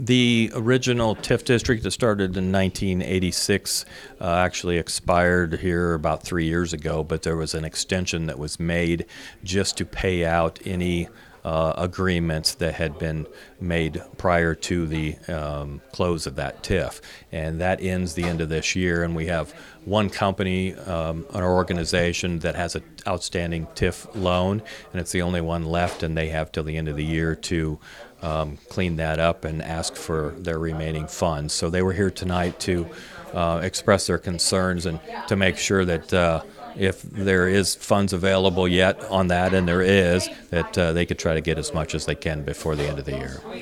The original TIF district that started in 1986 actually expired here about 3 years ago, but there was an extension that was made just to pay out any agreements that had been made prior to the close of that TIF. And that ends the end of this year, and we have one company, an organization that has an outstanding TIF loan, and it's the only one left, and they have till the end of the year to clean that up and ask for their remaining funds. So they were here tonight to express their concerns and to make sure that if there is funds available yet on that, and there is, that they could try to get as much as they can before the end of the year.